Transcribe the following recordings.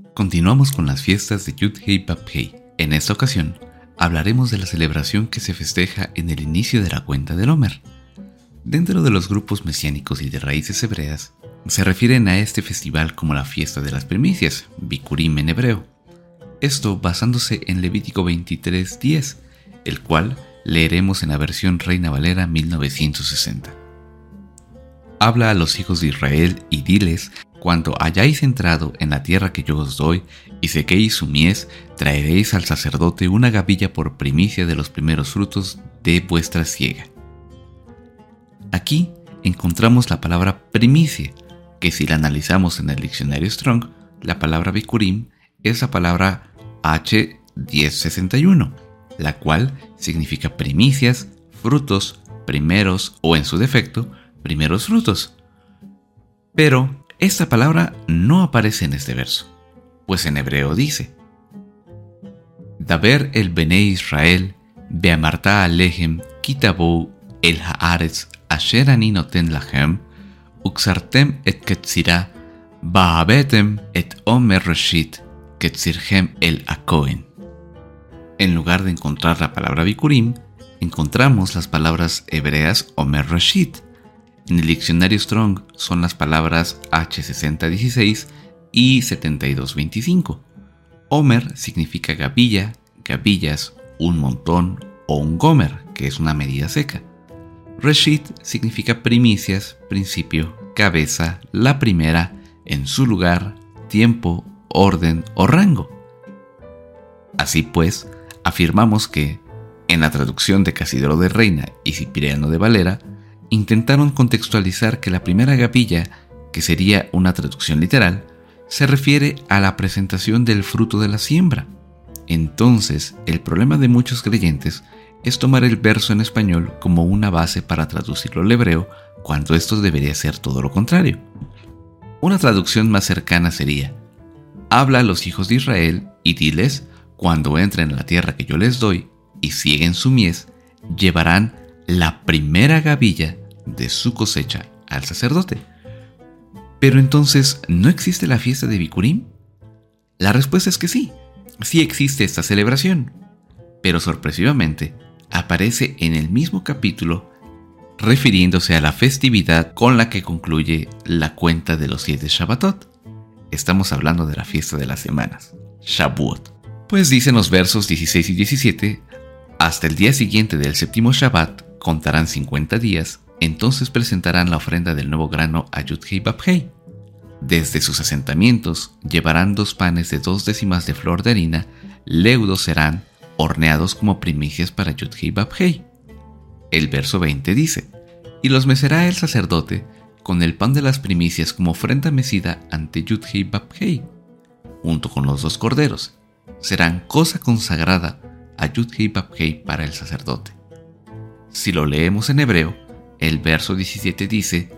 Continuamos con las fiestas de Yud-Hei Vав-Hei. En esta ocasión, hablaremos de la celebración que se festeja en el inicio de la cuenta del Omer. Dentro de los grupos mesiánicos y de raíces hebreas, se refieren a este festival como la fiesta de las primicias, Bikurim en hebreo. Esto basándose en Levítico 23:10, el cual leeremos en la versión Reina Valera 1960. Habla a los hijos de Israel y diles: cuando hayáis entrado en la tierra que yo os doy y sequéis su mies, traeréis al sacerdote una gavilla por primicia de los primeros frutos de vuestra siega. Aquí encontramos la palabra primicia, que si la analizamos en el diccionario Strong, la palabra Bikurim es la palabra H1061, la cual significa primicias, frutos, primeros o en su defecto, primeros frutos. Pero esta palabra no aparece en este verso, pues en hebreo dice: Daber el Bnei Israel, beamarta alehem, kitabou el haaretz, asher ani noten lachem, uxartem et ketzira, baabetem et omer reshit, ketzirhem el akohen. En lugar de encontrar la palabra Bikurim, encontramos las palabras hebreas Omer Reshit. En el diccionario Strong son las palabras H6016 y 7225. Omer significa gavilla, gavillas, un montón o un gomer, que es una medida seca. Reshit significa primicias, principio, cabeza, la primera, en su lugar, tiempo, orden o rango. Así pues, afirmamos que, en la traducción de Casidro de Reina y Cipriano de Valera, intentaron contextualizar que la primera gavilla, que sería una traducción literal, se refiere a la presentación del fruto de la siembra. Entonces, el problema de muchos creyentes es tomar el verso en español como una base para traducirlo al hebreo, cuando esto debería ser todo lo contrario. Una traducción más cercana sería: habla a los hijos de Israel y diles: cuando entren en la tierra que yo les doy y sieguen su mies, llevarán la primera gavilla de su cosecha al sacerdote. Pero entonces, ¿no existe la fiesta de Bikurim? La respuesta es que sí existe esta celebración, pero sorpresivamente aparece en el mismo capítulo refiriéndose a la festividad con la que concluye la cuenta de los 7 Shabbatot. Estamos hablando de la fiesta de las semanas, Shavuot. Pues dicen los versos 16 y 17: hasta el día siguiente del séptimo Shabbat contarán 50 días, entonces presentarán la ofrenda del nuevo grano a Yud-Hei Vав-Hei. Desde sus asentamientos llevarán 2 panes de 2 décimas de flor de harina, leudos serán, horneados como primicias para Yud-Hei Vав-Hei. El verso 20 dice: y los mecerá el sacerdote con el pan de las primicias como ofrenda mecida ante Yud-Hei Vав-Hei, junto con los 2 corderos. Serán cosa consagrada a Yud-Hei Vав-Hei para el sacerdote. Si lo leemos en hebreo, el verso 17 dice: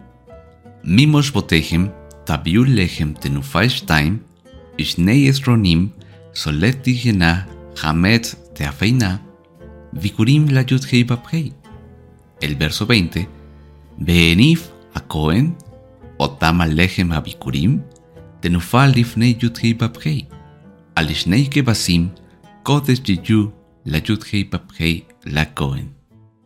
Mimosh botehem tabiul lechem tenufai shtaim, ishnei esronim, solet tijena, hametz teafeina, Bikurim la Yud-Hei Vав-Hei. El verso 20: Beenif a Cohen, otam al lechem a Bikurim, tenufal lifnei Yud-Hei Vав-Hei, alishnei kebasim, kodesh yiyu la Yud-Hei Vав-Hei la Cohen.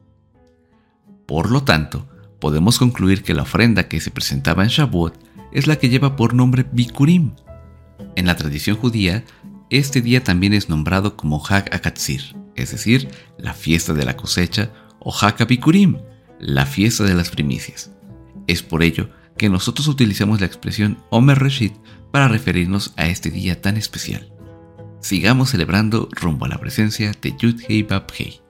Por lo tanto, podemos concluir que la ofrenda que se presentaba en Shavuot es la que lleva por nombre Bikurim. En la tradición judía, este día también es nombrado como Hag HaKatzir, es decir, la fiesta de la cosecha, o Hag HaBikurim, la fiesta de las primicias. Es por ello que nosotros utilizamos la expresión Omer Reshit para referirnos a este día tan especial. Sigamos celebrando rumbo a la presencia de Yud-Hei Vав-Hei.